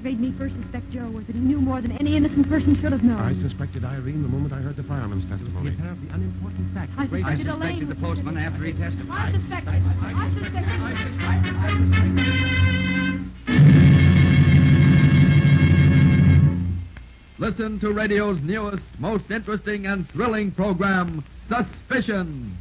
made me first suspect Joe was that he knew more than any innocent person should have known. I suspected Irene the moment I heard the fireman's The testimony. apparently unimportant fact. I suspected Elaine. the postman after he testified. I suspected. Listen to radio's newest, most interesting and thrilling program, Suspicion.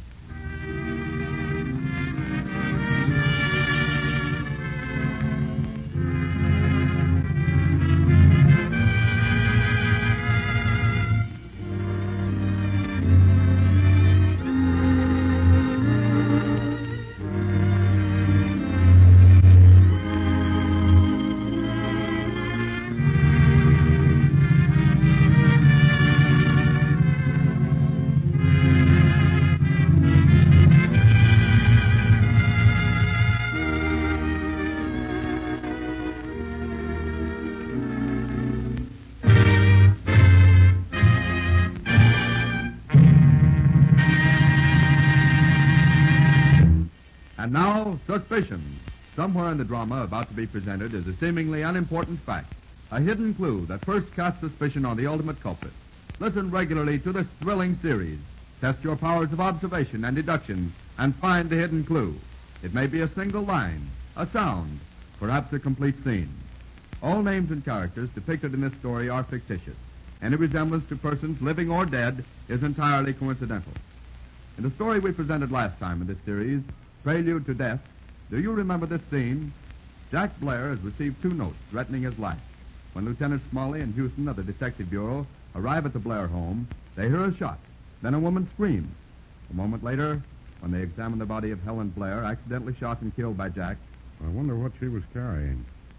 And now, Suspicion. Somewhere in the drama about to be presented is a seemingly unimportant fact, a hidden clue that first casts suspicion on the ultimate culprit. Listen regularly to this thrilling series. Test your powers of observation and deduction and find the hidden clue. It may be a single line, a sound, perhaps a complete scene. All names and characters depicted in this story are fictitious. Any resemblance to persons living or dead is entirely coincidental. In the story we presented last time in this series, Prelude to Death, do you remember this scene? Jack Blair has received 2 notes threatening his life. When Lieutenant Smalley and Houston of the Detective Bureau arrive at the Blair home, they hear a shot. Then a woman screams. A moment later, when they examine the body of Helen Blair, accidentally shot and killed by Jack. I wonder what she was carrying.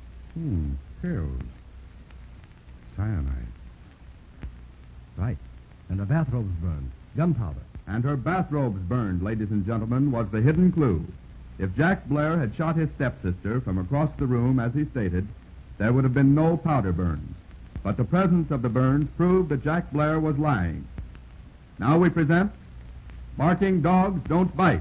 Pills. Cyanide. Right. And her bathrobe's burned. Gunpowder. And her bathrobes burned, ladies and gentlemen, was the hidden clue. If Jack Blair had shot his stepsister from across the room, as he stated, there would have been no powder burns. But the presence of the burns proved that Jack Blair was lying. Now we present Barking Dogs Don't Bite.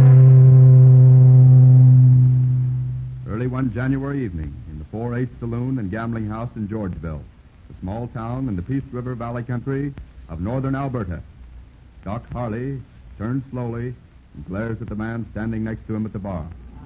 Early one January evening in the 4-8 Saloon and Gambling House in Georgeville, a small town in the Peace River Valley country of northern Alberta. Doc Harley turns slowly and glares at the man standing next to him at the bar.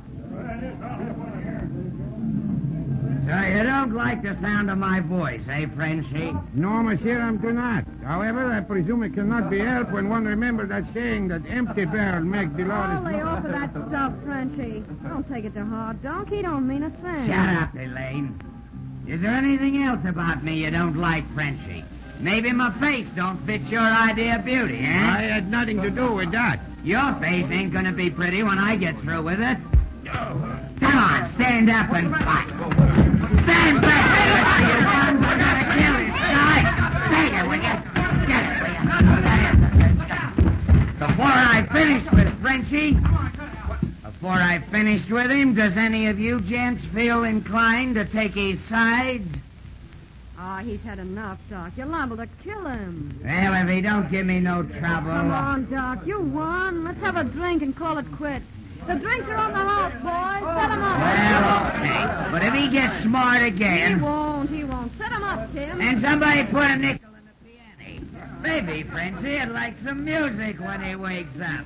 So you don't like the sound of my voice, eh, Frenchy? No, monsieur, I do not. However, I presume it cannot be helped when one remembers that saying that empty barrel make the Oh, loudest lay noise. off of that stuff, Frenchy. Don't take it to heart, Doc. He don't mean a thing. Shut up, Elaine. Is there anything else about me you don't like, Frenchy? Maybe my face don't fit your idea of beauty, eh? I had nothing to do with that. Your face ain't gonna be pretty when I get through with it. Come on, stand up and fight. Stand back! We're gonna kill this guy. Take it, will you? Get it, will you? Before I finish with Frenchy, before I finished with him, does any of you gents feel inclined to take his side? Oh, he's had enough, Doc. You're liable to kill him. Well, if he don't give me no trouble... Come on, Doc. You won. Let's have a drink and call it quits. The drinks are on the house, boys. Set 'em up. Well, okay. But if he gets smart again... He won't. Set 'em up, Tim. And somebody put a nickel in the piano. Maybe Frenchy would like some music when he wakes up.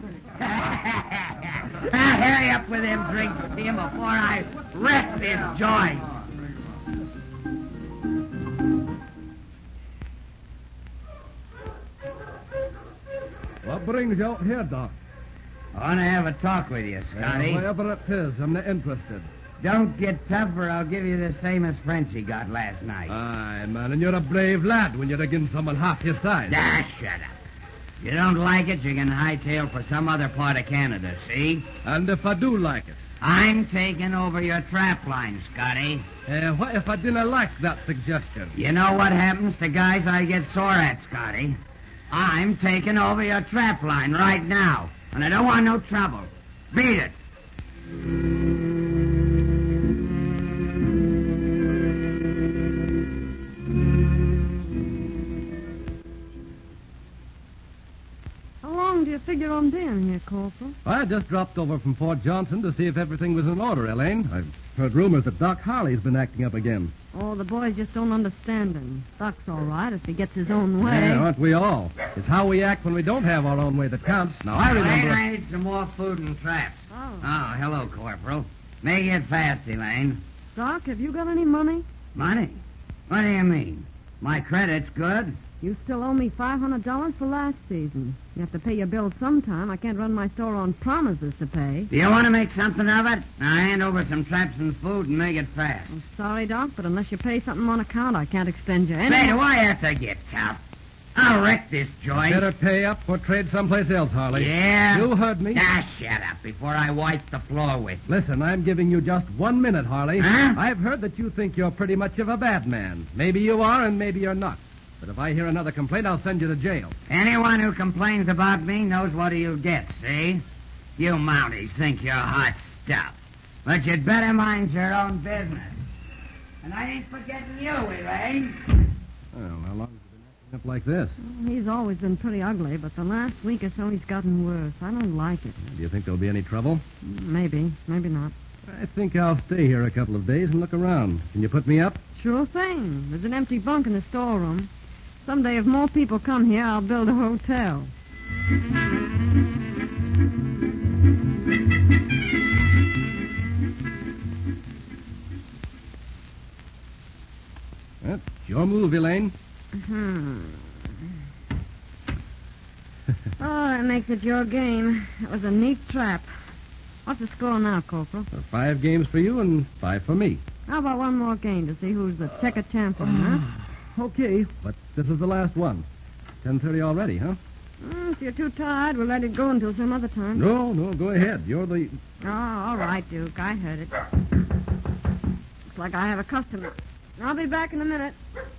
Now, hurry up with them drinks, Tim, before I wreck this joint. What brings you out here, Doc? I want to have a talk with you, Scotty. Whatever it is, I'm not interested. Don't get tough or I'll give you the same as Frenchy got last night. Aye, man, and you're a brave lad when you're against someone half your size. Ah, shut up. If you don't like it, you can hightail for some other part of Canada, see? And if I do like it? I'm taking over your trap line, Scotty. What if I didn't like that suggestion? You know what happens to guys I get sore at, Scotty? I'm taking over your trap line right now, and I don't want no trouble. Beat it. How long do you figure on being here, Corporal? I just dropped over from Fort Johnson to see if everything was in order, Elaine. I've heard rumors that Doc Harley's been acting up again. Oh, the boys just don't understand him. Doc's all right if he gets his own way. Yeah, aren't we all? It's how we act when we don't have our own way that counts. Now, I remember... I need some more food and traps. Oh. Hello, Corporal. Make it fast, Elaine. Doc, have you got any money? Money? What do you mean? My credit's good. You still owe me $500 for last season. You have to pay your bills sometime. I can't run my store on promises to pay. Do you want to make something of it? Now hand over some traps and food and make it fast. I'm sorry, Doc, but unless you pay something on account, I can't extend you any... Say, do I have to get tough? I'll wreck this joint. Better pay up or trade someplace else, Harley. Yeah? You heard me. Shut up before I wipe the floor with you. Listen, I'm giving you just 1 minute, Harley. Huh? I've heard that you think you're pretty much of a bad man. Maybe you are and maybe you're not. But if I hear another complaint, I'll send you to jail. Anyone who complains about me knows what he'll get, see? You Mounties think you're hot stuff. But you'd better mind your own business. And I ain't forgetting you, Elaine. Well, how long have you been acting up like this? He's always been pretty ugly, but the last week or so he's gotten worse. I don't like it. Do you think there'll be any trouble? Maybe, maybe not. I think I'll stay here a couple of days and look around. Can you put me up? Sure thing. There's an empty bunk in the storeroom. Someday, if more people come here, I'll build a hotel. That's your move, Elaine. Oh, that makes it your game. That was a neat trap. What's the score now, Corporal? 5 games for you and 5 for me. How about one more game to see who's the checker champion, huh? Okay, but this is the last one. 10:30 already, huh? If you're too tired, we'll let it go until some other time. No, go ahead. You're the... Oh, all right, Duke. I heard it. Looks like I have a customer. I'll be back in a minute.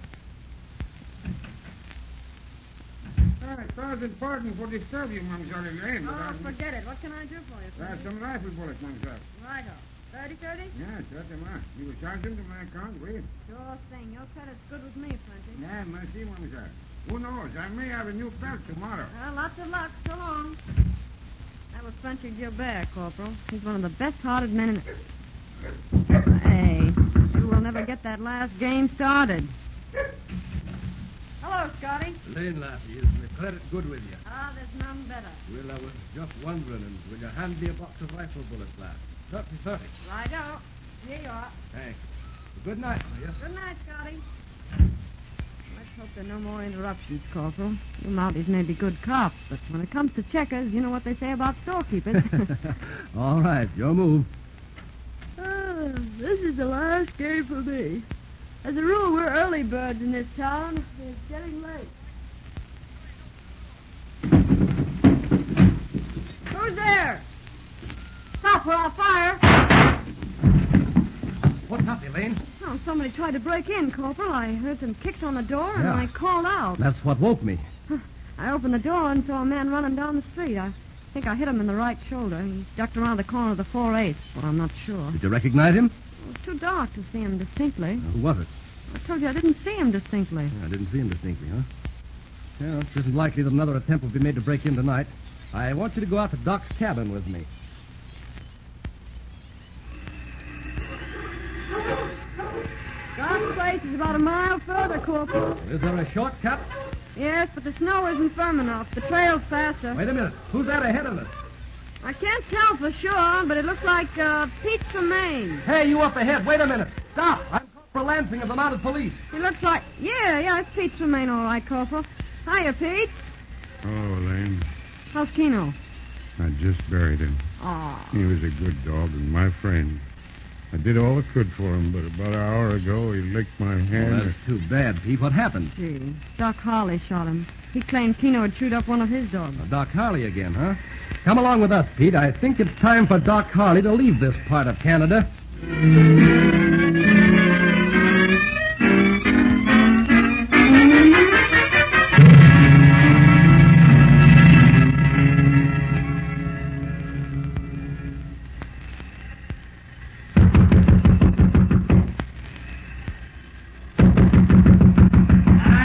Sergeant, pardon for disturb you, Mamselle Elaine. Oh, forget it. What can I do for you, There's some rifle bullets, Mamselle. Righto. 30-30? Yes, that's a man. You will charge him to my account, will you? Sure thing. Your credit's good with me, Frenchie. Yeah, merci, Mamselle. Who knows? I may have a new belt tomorrow. Well, lots of luck. So long. That was Frenchie Gilbert, Corporal. He's one of the best-hearted men in... Hey, you will never get that last game started. Hello, Scotty. Elaine Laffey, is my credit good with you? Ah, there's none better. Well, I was just wondering, and will you hand me a box of rifle bullets, lad? 30. Righto. Here you are. Thanks. Good night, will you? Good night, Scotty. Let's hope there are no more interruptions, Corporal. You Mounties may be good cops, but when it comes to checkers, you know what they say about storekeepers. All right, your move. This is the last game for me. As a rule, we're early birds in this town. It's getting late. Who's there? Stop or I'll fire. What's up, Elaine? Oh, somebody tried to break in, Corporal. I heard some kicks on the door, and Yeah. I called out. That's what woke me. I opened the door and saw a man running down the street. I think I hit him in the right shoulder. He ducked around the corner of the 4/8, but I'm not sure. Did you recognize him? It was too dark to see him distinctly. Who was it? I told you I didn't see him distinctly. I didn't see him distinctly, huh? Well, it isn't likely that another attempt will be made to break in tonight. I want you to go out to Doc's cabin with me. Doc's place is about a mile further, Corporal. Is there a shortcut? Yes, but the snow isn't firm enough. The trail's faster. Wait a minute. Who's that ahead of us? I can't tell for sure, but it looks like Pete Tremaine. Hey, you up ahead. Wait a minute. Stop. I'm Corporal Lansing of the Mounted Police. He looks like... Yeah, it's Pete Tremaine, all right, Corporal. Hiya, Pete. Oh, Elaine, How's Keno? I just buried him. Aw. He was a good dog and my friend. I did all I could for him, but about an hour ago he licked my hand. That's too bad, Pete. What happened? Gee, Doc Harley shot him. He claimed Keno had chewed up one of his dogs. Doc Harley again, huh? Come along with us, Pete. I think it's time for Doc Harley to leave this part of Canada.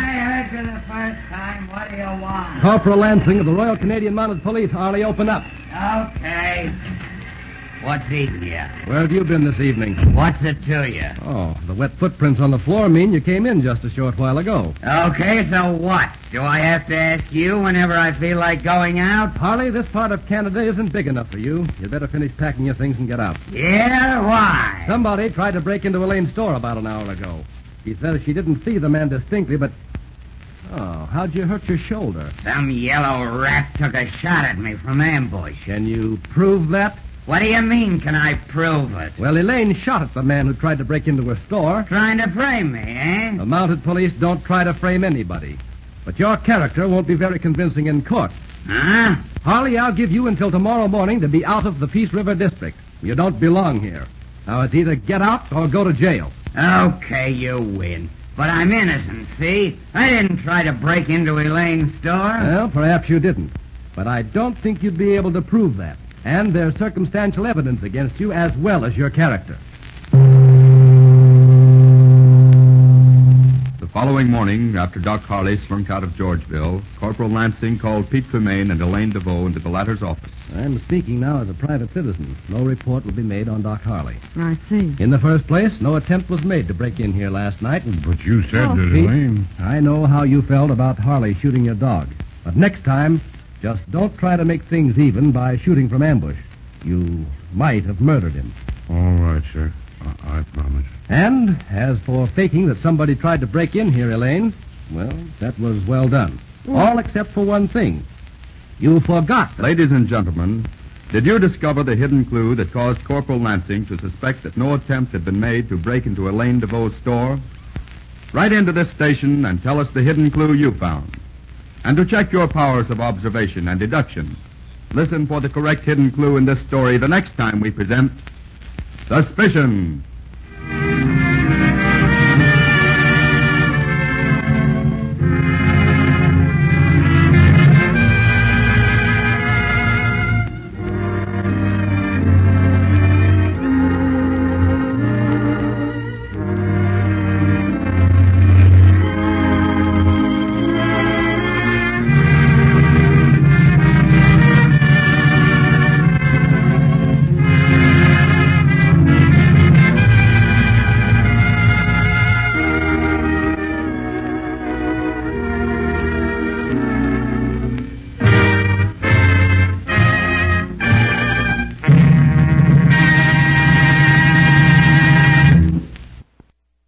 Corporal Lansing of the Royal Canadian Mounted Police, Harley, open up. Okay. What's eating you? Where have you been this evening? What's it to you? Oh, the wet footprints on the floor mean you came in just a short while ago. Okay, so what? Do I have to ask you whenever I feel like going out? Harley, this part of Canada isn't big enough for you. You'd better finish packing your things and get out. Yeah, why? Somebody tried to break into Elaine's store about an hour ago. She says she didn't see the man distinctly, but... Oh, how'd you hurt your shoulder? Some yellow rat took a shot at me from ambush. Can you prove that? What do you mean, can I prove it? Well, Elaine shot at the man who tried to break into her store. Trying to frame me, eh? The mounted police don't try to frame anybody. But your character won't be very convincing in court. Huh? Harley, I'll give you until tomorrow morning to be out of the Peace River District. You don't belong here. Now, it's either get out or go to jail. Okay, you win. But I'm innocent, see? I didn't try to break into Elaine's store. Well, perhaps you didn't. But I don't think you'd be able to prove that. And there's circumstantial evidence against you as well as your character. The following morning, after Doc Harley slunk out of Georgeville, Corporal Lansing called Pete Tremaine and Elaine DeVoe into the latter's office. I'm speaking now as a private citizen. No report will be made on Doc Harley. I see. In the first place, no attempt was made to break in here last night. But you said Oh, that Pete, Elaine... I know how you felt about Harley shooting your dog. But next time, just don't try to make things even by shooting from ambush. You might have murdered him. All right, sir. I promise. And as for faking that somebody tried to break in here, Elaine, well, that was well done. All except for one thing. You forgot. Ladies and gentlemen, did you discover the hidden clue that caused Corporal Lansing to suspect that no attempt had been made to break into Elaine DeVoe's store? Write into this station and tell us the hidden clue you found. And to check your powers of observation and deduction, listen for the correct hidden clue in this story the next time we present Suspicion.